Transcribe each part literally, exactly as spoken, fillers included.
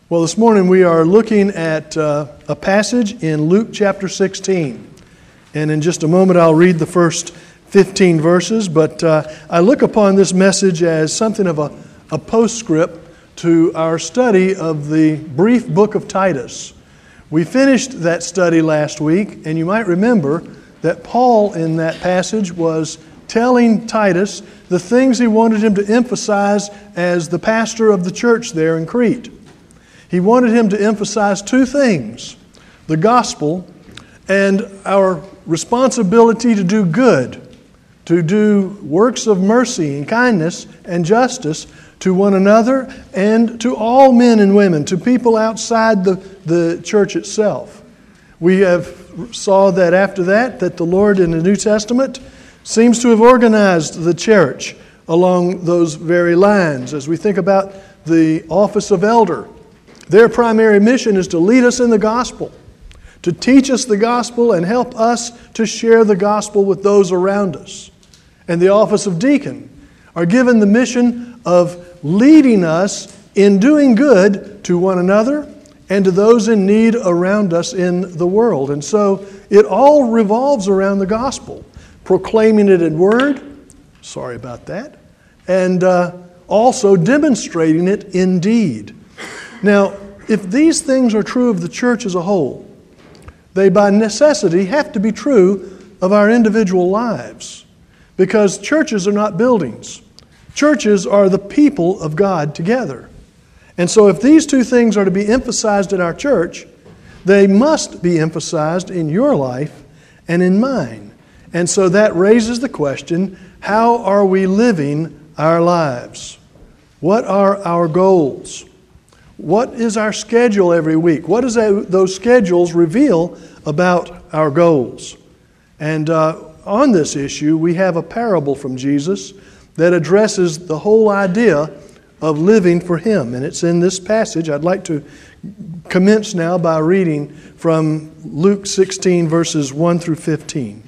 Well, this morning we are looking at uh, a passage in Luke chapter sixteen. And in just a moment I'll read the first fifteen verses, but uh, I look upon this message as something of a, a postscript to our study of the brief book of Titus. We finished that study last week, and you might remember that Paul in that passage was telling Titus the things he wanted him to emphasize as the pastor of the church there in Crete. He wanted him to emphasize two things: the gospel and our responsibility to do good, to do works of mercy and kindness and justice to one another and to all men and women, to people outside the, the church itself. We have saw that after that, that the Lord in the New Testament seems to have organized the church along those very lines. As we think about the office of elder, their primary mission is to lead us in the gospel, to teach us the gospel and help us to share the gospel with those around us. And the office of deacon are given the mission of leading us in doing good to one another and to those in need around us in the world. And so it all revolves around the gospel, proclaiming it in word, sorry about that, and uh, also demonstrating it in deed. Now, if these things are true of the church as a whole, they by necessity have to be true of our individual lives, because churches are not buildings. Churches are the people of God together. And so if these two things are to be emphasized in our church, they must be emphasized in your life and in mine. And so that raises the question, how are we living our lives? What are our goals? What is our schedule every week? What does those schedules reveal about our goals? And uh, on this issue, we have a parable from Jesus that addresses the whole idea of living for Him. And it's in this passage. I'd like to commence now by reading from Luke sixteen, verses one through fifteen.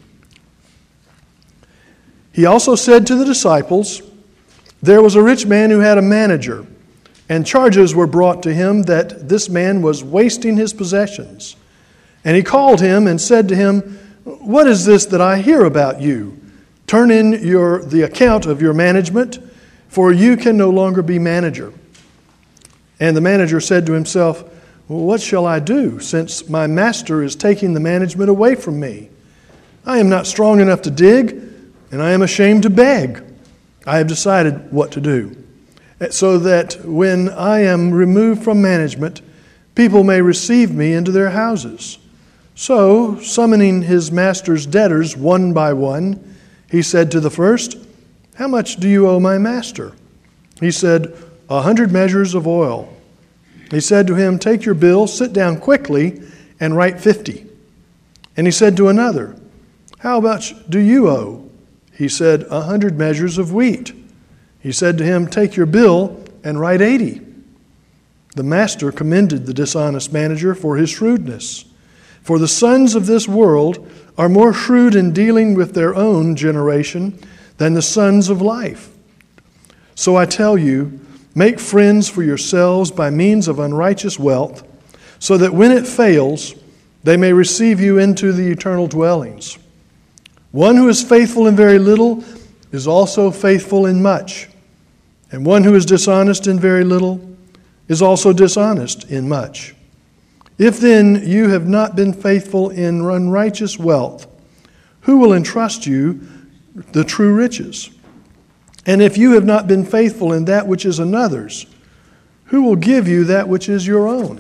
He also said to the disciples, "There was a rich man who had a manager, and charges were brought to him that this man was wasting his possessions. And he called him and said to him, 'What is this that I hear about you? Turn in your the account of your management, for you can no longer be manager.' And the manager said to himself, 'Well, what shall I do, since my master is taking the management away from me? I am not strong enough to dig, and I am ashamed to beg. I have decided what to do, so that when I am removed from management, people may receive me into their houses.' So, summoning his master's debtors one by one, he said to the first, 'How much do you owe my master?' He said, 'A hundred measures of oil.' He said to him, 'Take your bill, sit down quickly, and write fifty.' And he said to another, 'How much do you owe?' He said, 'A hundred measures of wheat.' He said to him, 'Take your bill and write eighty.' The master commended the dishonest manager for his shrewdness. For the sons of this world are more shrewd in dealing with their own generation than the sons of life. So I tell you, make friends for yourselves by means of unrighteous wealth, so that when it fails, they may receive you into the eternal dwellings. One who is faithful in very little is also faithful in much, and one who is dishonest in very little is also dishonest in much. If then you have not been faithful in unrighteous wealth, who will entrust you the true riches? And if you have not been faithful in that which is another's, who will give you that which is your own?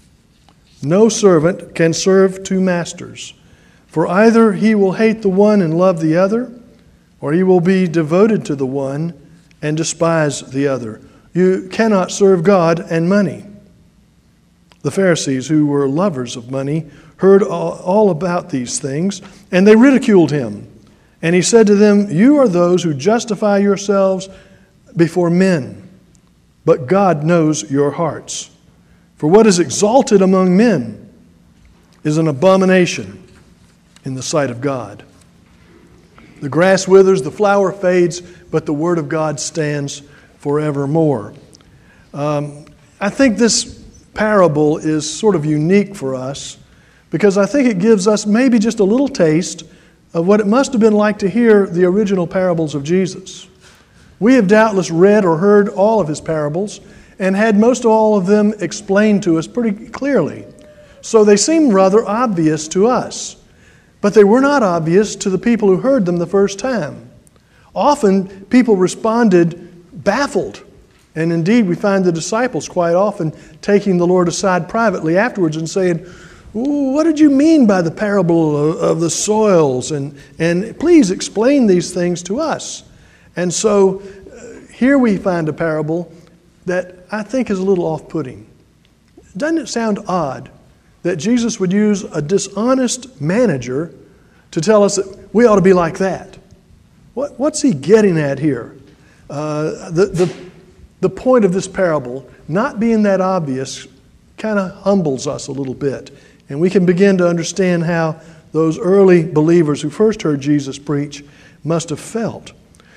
No servant can serve two masters, for either he will hate the one and love the other, or he will be devoted to the one and despise the other. You cannot serve God and money." The Pharisees, who were lovers of money, heard all about these things, and they ridiculed him. And he said to them, "You are those who justify yourselves before men, but God knows your hearts. For what is exalted among men is an abomination in the sight of God. The grass withers, the flower fades, but the word of God stands forevermore." Um, I think this parable is sort of unique for us because I think it gives us maybe just a little taste of what it must have been like to hear the original parables of Jesus. We have doubtless read or heard all of his parables and had most all of them explained to us pretty clearly. So they seem rather obvious to us, but they were not obvious to the people who heard them the first time. Often people responded baffled, and indeed we find the disciples quite often taking the Lord aside privately afterwards and saying, "What did you mean by the parable of, of the soils? And, and please explain these things to us." And so uh, here we find a parable that I think is a little off-putting. Doesn't it sound odd that Jesus would use a dishonest manager to tell us that we ought to be like that? What, what's he getting at here? Uh, the, the, the point of this parable, not being that obvious, kind of humbles us a little bit. And we can begin to understand how those early believers who first heard Jesus preach must have felt.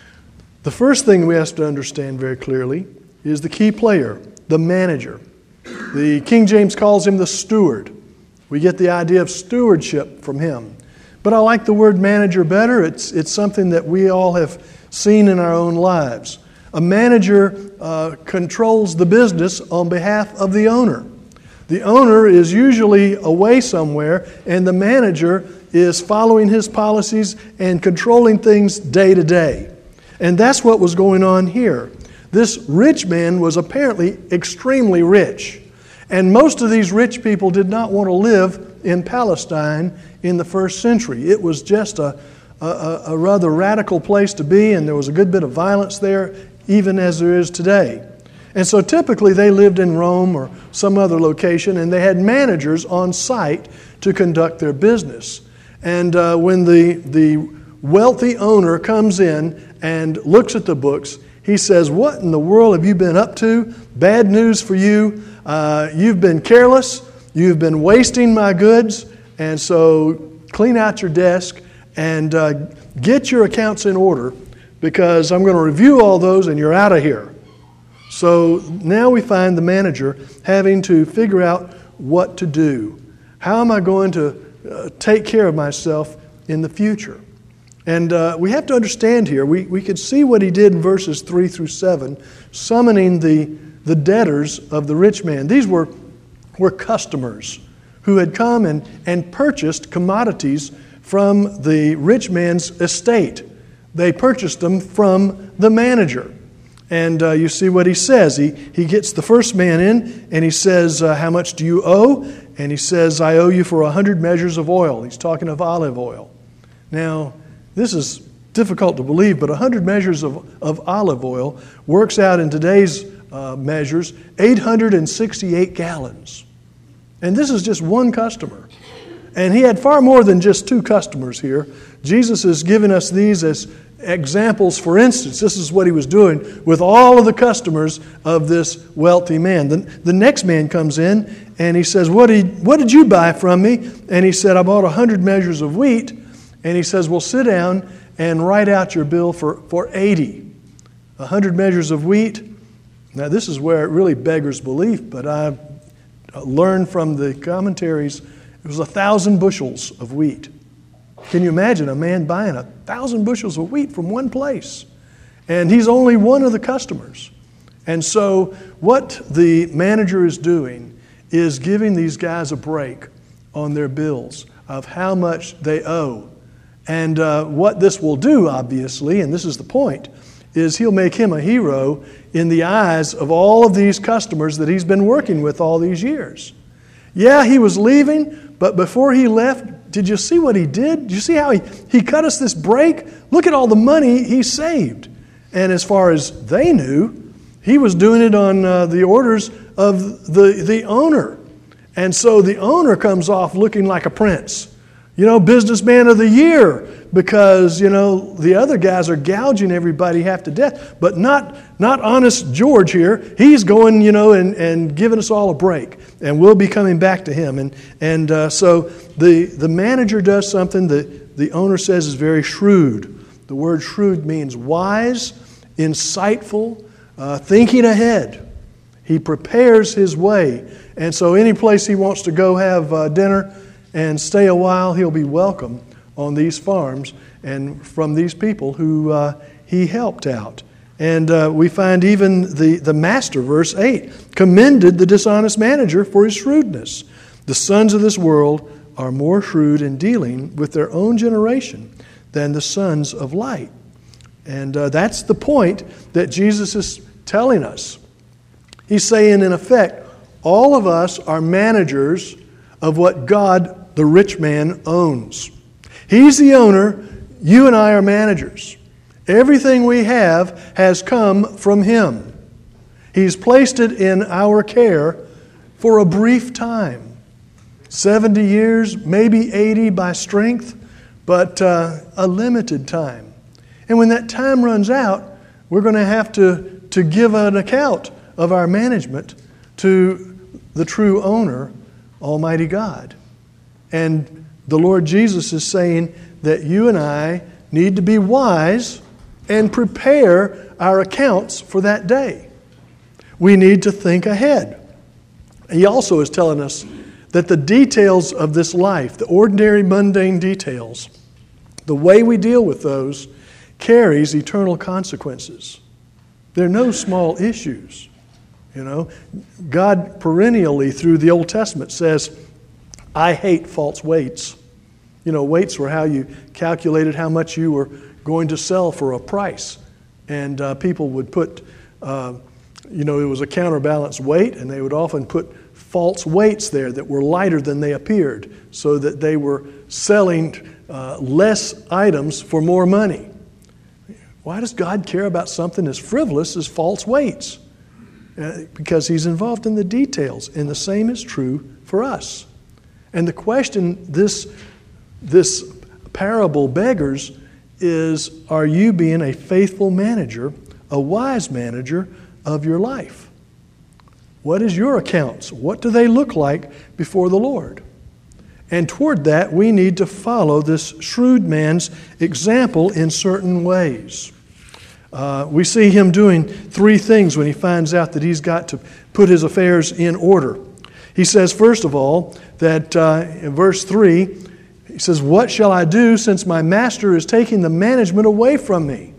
The first thing we have to understand very clearly is the key player, the manager. The King James calls him the steward. We get the idea of stewardship from him. But I like the word manager better. It's, it's something that we all have seen in our own lives. A manager uh, controls the business on behalf of the owner. The owner is usually away somewhere, and the manager is following his policies and controlling things day to day. And that's what was going on here. This rich man was apparently extremely rich. And most of these rich people did not want to live in Palestine in the first century. It was just a, a, a rather radical place to be, and there was a good bit of violence there, even as there is today. And so typically they lived in Rome or some other location, and they had managers on site to conduct their business. And uh, when the, the wealthy owner comes in and looks at the books, he says, "What in the world have you been up to? Bad news for you. Uh, you've been careless. You've been wasting my goods. And so clean out your desk and uh, get your accounts in order, because I'm going to review all those and you're out of here." So now we find the manager having to figure out what to do. How am I going to uh, take care of myself in the future? And uh, we have to understand here, we, we could see what he did in verses three through seven, summoning the, the debtors of the rich man. These were, were customers who had come and, and purchased commodities from the rich man's estate. They purchased them from the manager. And uh, you see what he says. He, he gets the first man in and he says, uh, "How much do you owe?" And he says, "I owe you for a hundred measures of oil." He's talking of olive oil. Now, this is difficult to believe, but a hundred measures of, of olive oil works out in today's uh, measures, eight hundred sixty-eight gallons. And this is just one customer. And he had far more than just two customers here. Jesus is giving us these as examples. For instance, this is what he was doing with all of the customers of this wealthy man. The, the next man comes in and he says, what did, what did you buy from me? And he said, "I bought a hundred measures of wheat." And he says, "Well, sit down and write out your bill for, for eighty. A hundred measures of wheat." Now, this is where it really beggars belief, but I learned from the commentaries it was a thousand bushels of wheat. Can you imagine a man buying a thousand bushels of wheat from one place? And he's only one of the customers. And so what the manager is doing is giving these guys a break on their bills of how much they owe. And uh, what this will do, obviously, and this is the point, is he'll make him a hero in the eyes of all of these customers that he's been working with all these years. Yeah, he was leaving, but before he left, did you see what he did? Did you see how he, he cut us this break? Look at all the money he saved. And as far as they knew, he was doing it on uh, the orders of the, the owner. And so the owner comes off looking like a prince. You know, businessman of the year, because, you know, the other guys are gouging everybody half to death. But not not honest George here. He's going, you know, and, and giving us all a break. And we'll be coming back to him. And and uh, so the, the manager does something that the owner says is very shrewd. The word shrewd means wise, insightful, uh, thinking ahead. He prepares his way. And so any place he wants to go have uh, dinner and stay a while, he'll be welcome on these farms and from these people who uh, he helped out. And uh, we find even the, the master, verse eight, commended the dishonest manager for his shrewdness. The sons of this world are more shrewd in dealing with their own generation than the sons of light. And uh, that's the point that Jesus is telling us. He's saying, in effect, all of us are managers of what God, the rich man, owns. He's the owner. You and I are managers. Everything we have has come from Him. He's placed it in our care for a brief time. seventy years, maybe eighty by strength, but uh, a limited time. And when that time runs out, we're going to have to, to give an account of our management to the true owner, Almighty God. And the Lord Jesus is saying that you and I need to be wise and prepare our accounts for that day. We need to think ahead. He also is telling us that the details of this life, the ordinary mundane details, the way we deal with those carries eternal consequences. They're no small issues. You know, God perennially through the Old Testament says, I hate false weights. You know, weights were how you calculated how much you were going to sell for a price. And uh, people would put, uh, you know, it was a counterbalanced weight, and they would often put false weights there that were lighter than they appeared, so that they were selling uh, less items for more money. Why does God care about something as frivolous as false weights? Uh, because He's involved in the details, and the same is true for us. And the question this, this parable beggars is, are you being a faithful manager, a wise manager of your life? What is your accounts? What do they look like before the Lord? And toward that, we need to follow this shrewd man's example in certain ways. Uh, we see him doing three things when he finds out that he's got to put his affairs in order. He says, first of all, that uh, in verse three, he says, what shall I do since my master is taking the management away from me?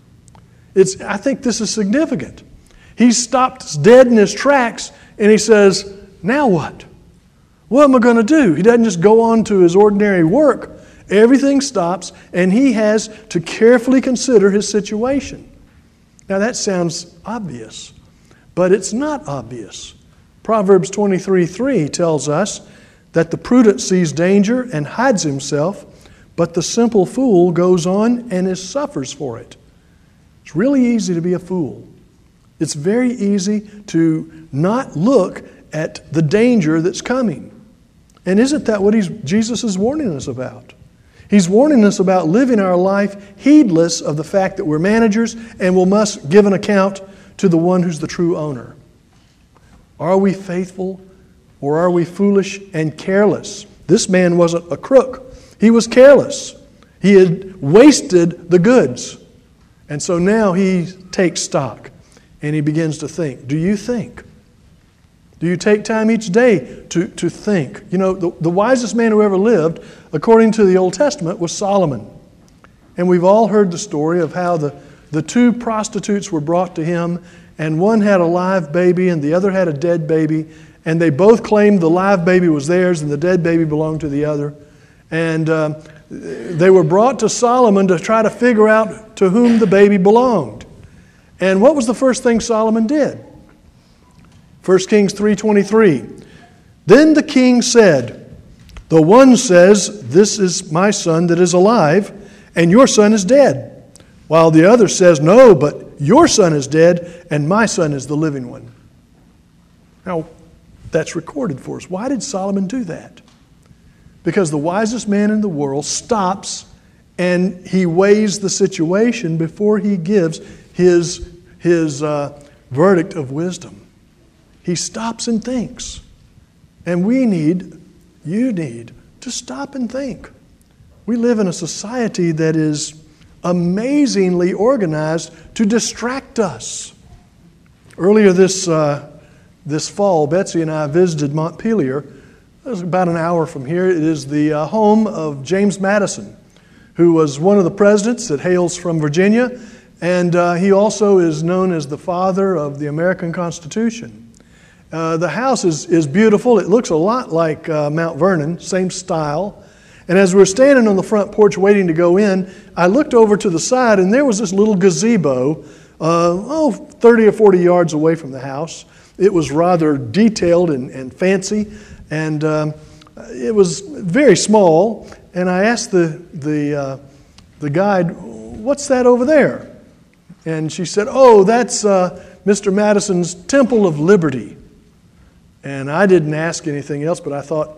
It's, I think this is significant. He stopped dead in his tracks and he says, now what? What am I going to do? He doesn't just go on to his ordinary work. Everything stops and he has to carefully consider his situation. Now that sounds obvious, but it's not obvious. Proverbs twenty-three three tells us that the prudent sees danger and hides himself, but the simple fool goes on and is suffers for it. It's really easy to be a fool. It's very easy to not look at the danger that's coming. And isn't that what he's, Jesus is warning us about? He's warning us about living our life heedless of the fact that we're managers and we must give an account to the one who's the true owner. Are we faithful or are we foolish and careless? This man wasn't a crook. He was careless. He had wasted the goods. And so now he takes stock and he begins to think. Do you think? Do you take time each day to, to think? You know, the, the wisest man who ever lived, according to the Old Testament, was Solomon. And we've all heard the story of how the, the two prostitutes were brought to him, and one had a live baby and the other had a dead baby, and they both claimed the live baby was theirs and the dead baby belonged to the other. And uh, they were brought to Solomon to try to figure out to whom the baby belonged. And what was the first thing Solomon did? First Kings three twenty-three. Then the king said, the one says, this is my son that is alive, and your son is dead. While the other says, no, but your son is dead, and my son is the living one. Now, that's recorded for us. Why did Solomon do that? Because the wisest man in the world stops and he weighs the situation before he gives his, his uh, verdict of wisdom. He stops and thinks. And we need, you need, to stop and think. We live in a society that is amazingly organized to distract us. Earlier this, uh, this fall, Betsy and I visited Montpelier. It was about an hour from here. It is the uh, home of James Madison, who was one of the presidents that hails from Virginia, and uh, he also is known as the father of the American Constitution. Uh, the house is, is beautiful. It looks a lot like uh, Mount Vernon, same style. And as we were standing on the front porch waiting to go in, I looked over to the side, and there was this little gazebo, uh, oh, thirty or forty yards away from the house. It was rather detailed and, and fancy, and um, it was very small. And I asked the the uh, the guide, "What's that over there?" And she said, "Oh, that's uh, Mister Madison's Temple of Liberty." And I didn't ask anything else, but I thought,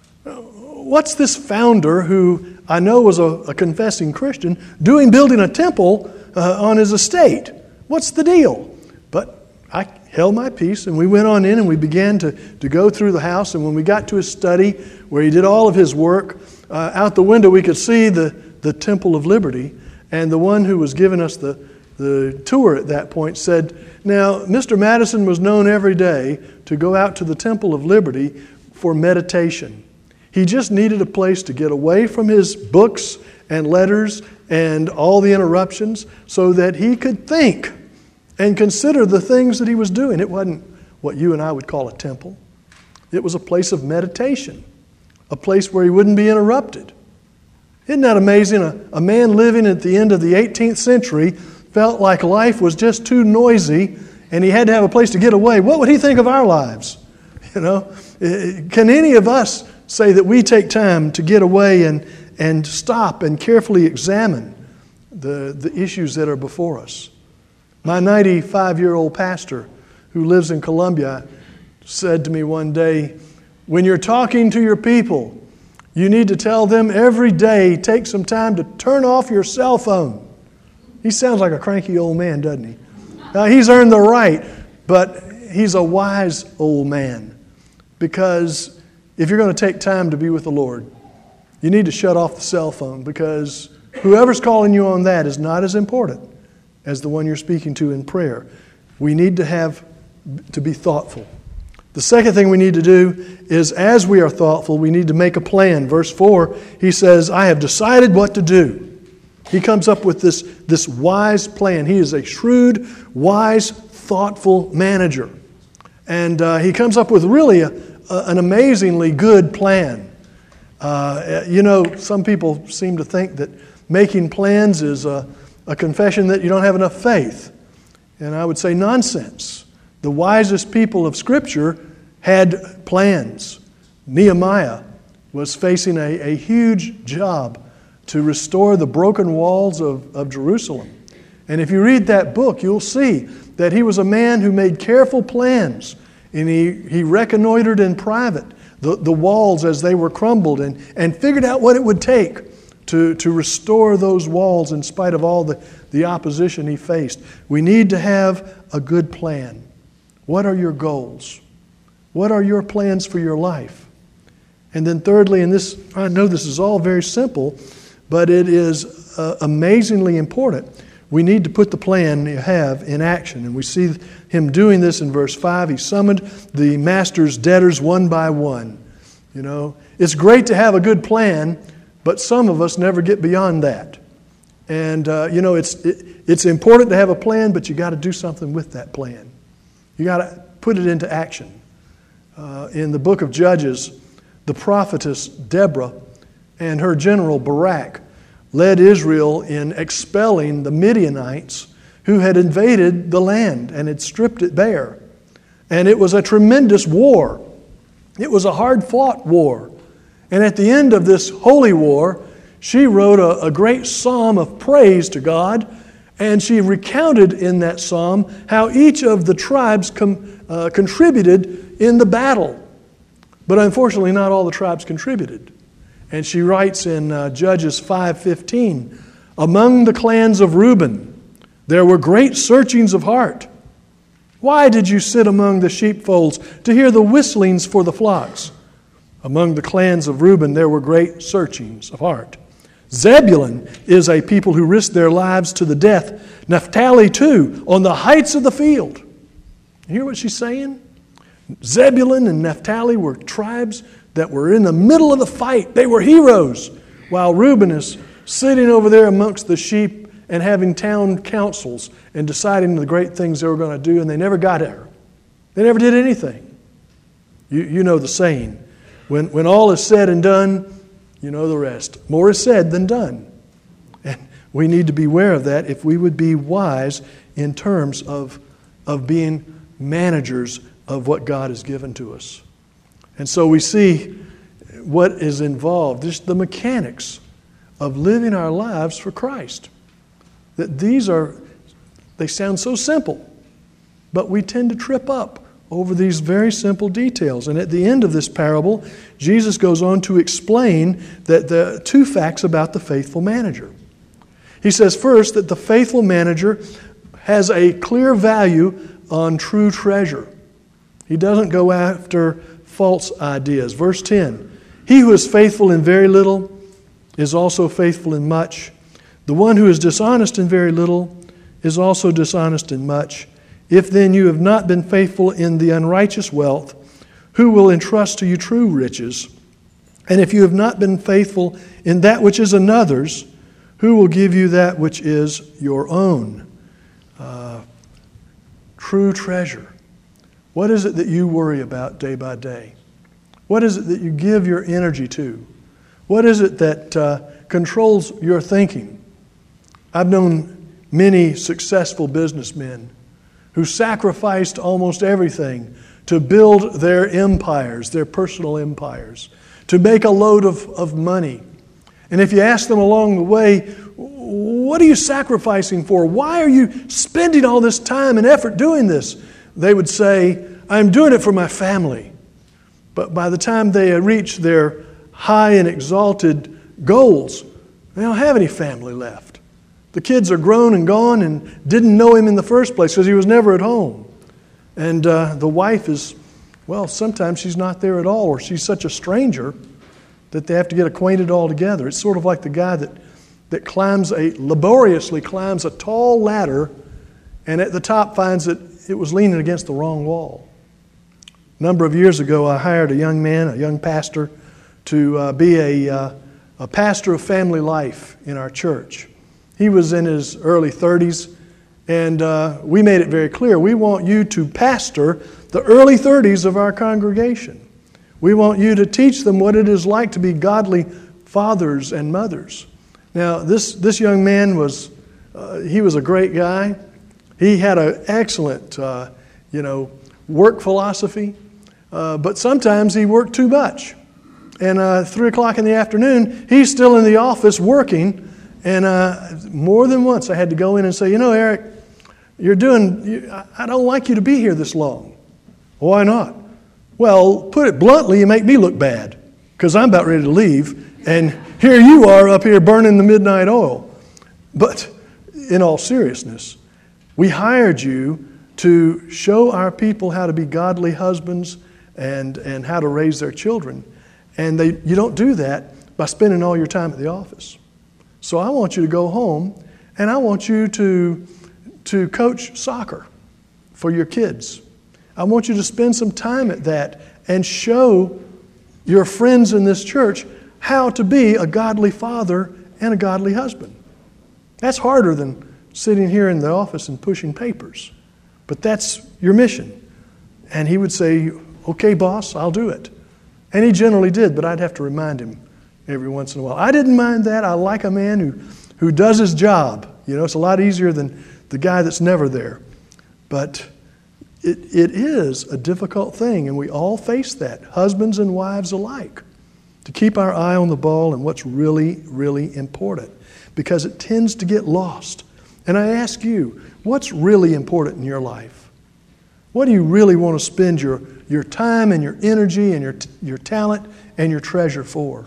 what's this founder, who I know was a, a confessing Christian, doing building a temple uh, on his estate? What's the deal? But I held my peace, and we went on in and we began to, to go through the house. And when we got to his study, where he did all of his work, uh, out the window we could see the, the Temple of Liberty. And the one who was giving us the, the tour at that point said, now, Mister Madison was known every day to go out to the Temple of Liberty for meditation. He just needed a place to get away from his books and letters and all the interruptions so that he could think and consider the things that he was doing. It wasn't what you and I would call a temple. It was a place of meditation, a place where he wouldn't be interrupted. Isn't that amazing? A, a man living at the end of the eighteenth century felt like life was just too noisy and he had to have a place to get away. What would he think of our lives? You know, can any of us say that we take time to get away and, and stop and carefully examine the, the issues that are before us? My ninety-five-year-old pastor who lives in Columbia said to me one day, when you're talking to your people, you need to tell them every day, take some time to turn off your cell phone. He sounds like a cranky old man, doesn't he? Now, he's earned the right, but he's a wise old man, because if you're going to take time to be with the Lord, you need to shut off the cell phone, because whoever's calling you on that is not as important as the one you're speaking to in prayer. We need to have to be thoughtful. The second thing we need to do is, as we are thoughtful, we need to make a plan. Verse four, he says, I have decided what to do. He comes up with this, this wise plan. He is a shrewd, wise, thoughtful manager. And uh, he comes up with really a, a, an amazingly good plan. Uh, you know, some people seem to think that making plans is a, a confession that you don't have enough faith. And I would say nonsense. The wisest people of Scripture had plans. Nehemiah was facing a, a huge job to restore the broken walls of, of Jerusalem. And if you read that book, you'll see that he was a man who made careful plans, and he, he reconnoitered in private the, the walls as they were crumbled, and, and figured out what it would take to, to restore those walls in spite of all the, the opposition he faced. We need to have a good plan. What are your goals? What are your plans for your life? And then thirdly, and this, I know this is all very simple, but it is uh, amazingly important. We need to put the plan you have in action. And we see him doing this in verse five. He summoned the master's debtors one by one. You know, it's great to have a good plan, but some of us never get beyond that. And, uh, you know, it's it, it's important to have a plan, but you got to do something with that plan. You got to put it into action. Uh, in the book of Judges, the prophetess Deborah and her general Barak led Israel in expelling the Midianites who had invaded the land and had stripped it bare. And it was a tremendous war. It was a hard-fought war. And at the end of this holy war, she wrote a, a great psalm of praise to God, and she recounted in that psalm how each of the tribes com, uh, contributed in the battle. But unfortunately, not all the tribes contributed. And she writes in uh, Judges five fifteen, among the clans of Reuben, there were great searchings of heart. Why did you sit among the sheepfolds to hear the whistlings for the flocks? Among the clans of Reuben, there were great searchings of heart. Zebulun is a people who risked their lives to the death. Naphtali, too, on the heights of the field. You hear what she's saying? Zebulun and Naphtali were tribes that were in the middle of the fight. They were heroes, while Reuben is sitting over there amongst the sheep and having town councils and deciding the great things they were going to do, and they never got there. They never did anything. You, you know the saying. When, when all is said and done, you know the rest. More is said than done. And we need to be aware of that if we would be wise in terms of, of being managers of what God has given to us. And so we see what is involved, just the mechanics of living our lives for Christ. That these are, they sound so simple, but we tend to trip up over these very simple details. And at the end of this parable, Jesus goes on to explain that the two facts about the faithful manager. He says first that the faithful manager has a clear value on true treasure. He doesn't go after false ideas. Verse ten, he who is faithful in very little is also faithful in much. The one who is dishonest in very little is also dishonest in much. If then you have not been faithful in the unrighteous wealth, who will entrust to you true riches? And if you have not been faithful in that which is another's, who will give you that which is your own? Uh, true treasure. What is it that you worry about day by day? What is it that you give your energy to? What is it that uh, controls your thinking? I've known many successful businessmen who sacrificed almost everything to build their empires, their personal empires, to make a load of, of money. And if you ask them along the way, what are you sacrificing for? Why are you spending all this time and effort doing this? They would say, I'm doing it for my family. But by the time they reach their high and exalted goals, they don't have any family left. The kids are grown and gone and didn't know him in the first place because he was never at home. And uh, the wife is, well, sometimes she's not there at all, or she's such a stranger that they have to get acquainted altogether. It's sort of like the guy that, that climbs a, laboriously climbs a tall ladder and at the top finds that it was leaning against the wrong wall. A number of years ago, I hired a young man, a young pastor, to uh, be a, uh, a pastor of family life in our church. He was in his early thirties, and uh, we made it very clear, we want you to pastor the early thirties of our congregation. We want you to teach them what it is like to be godly fathers and mothers. Now, this, this young man was, uh, he was a great guy. He had an excellent, uh, you know, work philosophy, uh, but sometimes he worked too much. And uh, three o'clock in the afternoon, he's still in the office working. And uh, more than once, I had to go in and say, you know, Eric, you're doing. You, I don't like you to be here this long. Why not? Well, put it bluntly, you make me look bad because I'm about ready to leave, and here you are up here burning the midnight oil. But in all seriousness, we hired you to show our people how to be godly husbands and, and how to raise their children. And they, you don't do that by spending all your time at the office. So I want you to go home and I want you to, to coach soccer for your kids. I want you to spend some time at that and show your friends in this church how to be a godly father and a godly husband. That's harder than sitting here in the office and pushing papers. But that's your mission. And he would say, okay, boss, I'll do it. And he generally did, but I'd have to remind him every once in a while. I didn't mind that. I like a man who, who does his job. You know, it's a lot easier than the guy that's never there. But it, it is a difficult thing, and we all face that, husbands and wives alike, to keep our eye on the ball and what's really, really important, because it tends to get lost. And I ask you, what's really important in your life? What do you really want to spend your, your time and your energy and your, your talent and your treasure for?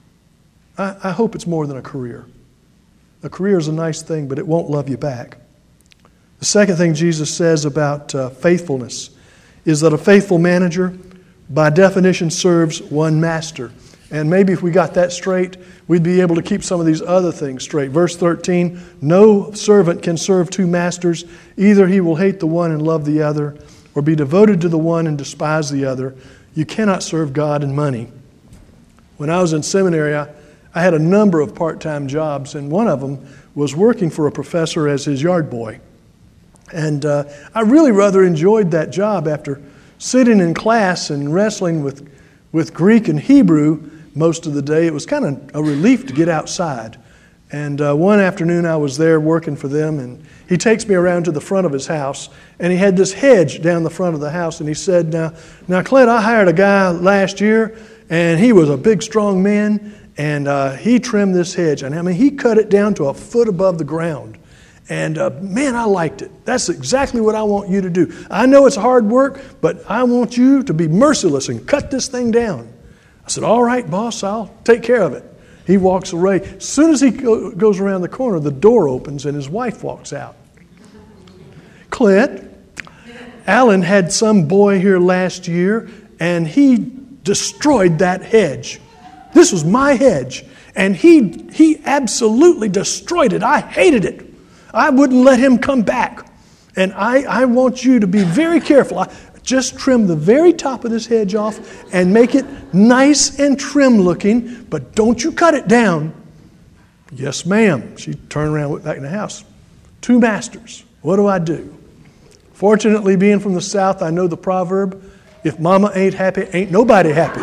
I, I hope it's more than a career. A career is a nice thing, but it won't love you back. The second thing Jesus says about uh, faithfulness is that a faithful manager, by definition, serves one master. And maybe if we got that straight, we'd be able to keep some of these other things straight. Verse thirteen, no servant can serve two masters. Either he will hate the one and love the other, or be devoted to the one and despise the other. You cannot serve God and money. When I was in seminary, I, I had a number of part-time jobs, and one of them was working for a professor as his yard boy. And uh, I really rather enjoyed that job after sitting in class and wrestling with, with Greek and Hebrew most of the day. It was kind of a relief to get outside. And uh, one afternoon I was there working for them, and he takes me around to the front of his house, and he had this hedge down the front of the house, and he said, now, now Clint, I hired a guy last year, and he was a big, strong man, and uh, he trimmed this hedge. And I mean, he cut it down to a foot above the ground. And uh, man, I liked it. That's exactly what I want you to do. I know it's hard work, but I want you to be merciless and cut this thing down. I said, all right, boss, I'll take care of it. He walks away. As soon as he go, goes around the corner, the door opens and his wife walks out. Clint, Alan had some boy here last year, and he destroyed that hedge. This was my hedge, and he he absolutely destroyed it. I hated it. I wouldn't let him come back. And I, I want you to be very careful. I just trim the very top of this hedge off and make it nice and trim looking, but don't you cut it down. Yes, ma'am. She turned around and went back in the house. Two masters. What do I do? Fortunately, being from the South, I know the proverb, if mama ain't happy, ain't nobody happy.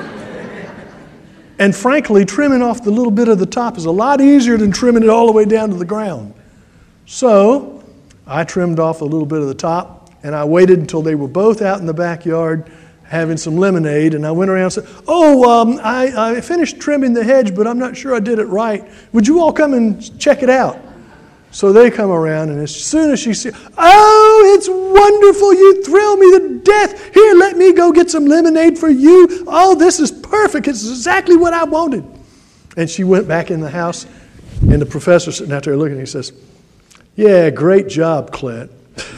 And frankly, trimming off the little bit of the top is a lot easier than trimming it all the way down to the ground. So I trimmed off a little bit of the top, and I waited until they were both out in the backyard having some lemonade, and I went around and said, oh, um, I, I finished trimming the hedge, but I'm not sure I did it right. Would you all come and check it out? So they come around, and as soon as she sees, oh, it's wonderful. You thrill me to death. Here, let me go get some lemonade for you. Oh, this is perfect. It's exactly what I wanted. And she went back in the house, and the professor sitting out there looking at me, he says, yeah, great job, Clint.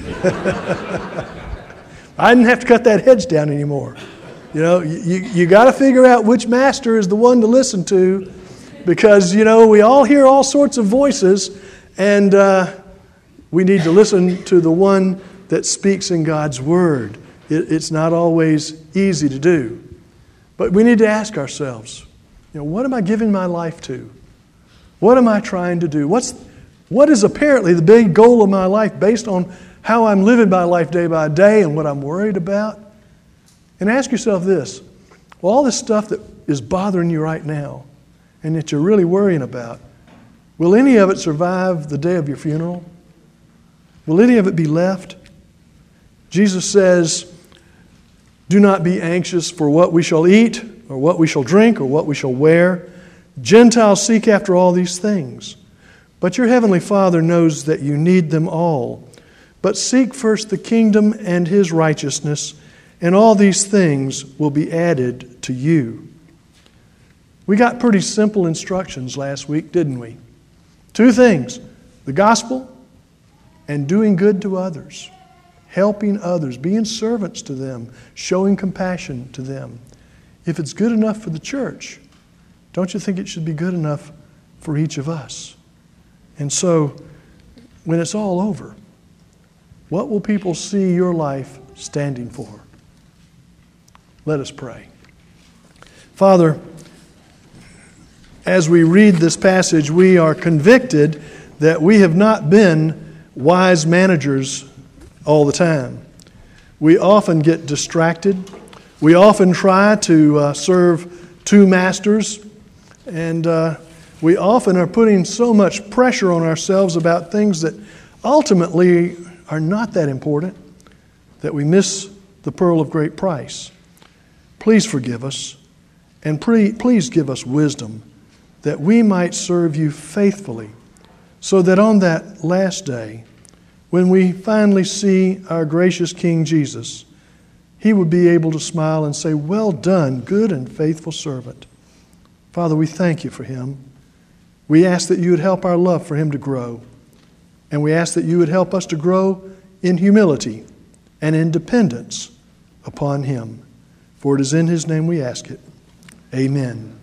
I didn't have to cut that hedge down anymore. You know, you, you got to figure out which master is the one to listen to, because, you know, we all hear all sorts of voices, and uh, we need to listen to the one that speaks in God's Word. It, it's not always easy to do. But we need to ask ourselves, you know, what am I giving my life to? What am I trying to do? What's, what is apparently the big goal of my life based on how I'm living my life day by day and what I'm worried about? And ask yourself this, well, all this stuff that is bothering you right now and that you're really worrying about, will any of it survive the day of your funeral? Will any of it be left? Jesus says, do not be anxious for what we shall eat or what we shall drink or what we shall wear. Gentiles seek after all these things. But your heavenly Father knows that you need them all. But seek first the kingdom and His righteousness, and all these things will be added to you. We got pretty simple instructions last week, didn't we? Two things, the gospel and doing good to others, helping others, being servants to them, showing compassion to them. If it's good enough for the church, don't you think it should be good enough for each of us? And so, when it's all over, what will people see your life standing for? Let us pray. Father, as we read this passage, we are convicted that we have not been wise managers all the time. We often get distracted. We often try to uh, serve two masters, and uh, we often are putting so much pressure on ourselves about things that ultimately are not that important that we miss the pearl of great price. Please forgive us, and pre- please give us wisdom that we might serve you faithfully, so that on that last day, when we finally see our gracious King Jesus, He would be able to smile and say, well done, good and faithful servant. Father, we thank you for Him. We ask that you would help our love for Him to grow. And we ask that you would help us to grow in humility and in dependence upon Him. For it is in His name we ask it. Amen.